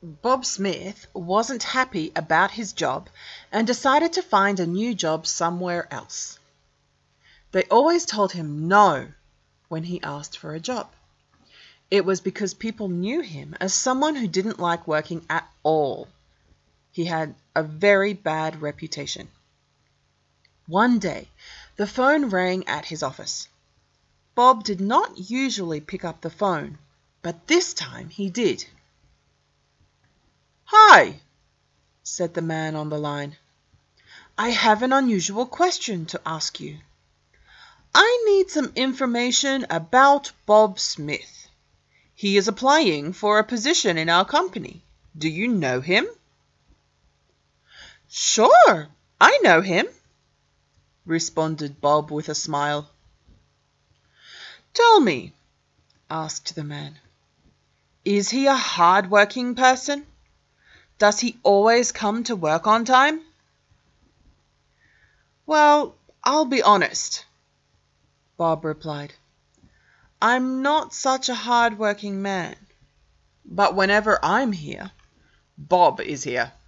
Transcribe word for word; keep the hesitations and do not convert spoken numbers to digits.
Bob Smith wasn't happy about his job and decided to find a new job somewhere else. They always told him no when he asked for a job. It was because people knew him as someone who didn't like working at all. He had a very bad reputation. One day, the phone rang at his office. Bob did not usually pick up the phone, but this time he did. "Hi," said the man on the line. "I have an unusual question to ask you. I need some information about Bob Smith. He is applying for a position in our company. Do you know him?" "Sure, I know him," responded Bob with a smile. "Tell me," asked the man, "is he a hard-working person? Does he always come to work on time?" "Well, I'll be honest," Bob replied. "I'm not such a hard-working man, but whenever I'm here, Bob is here."